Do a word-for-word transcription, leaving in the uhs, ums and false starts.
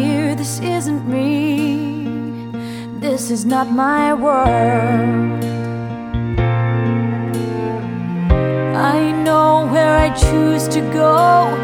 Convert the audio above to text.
here, this isn't me. This is not my world. I know where I choose to go.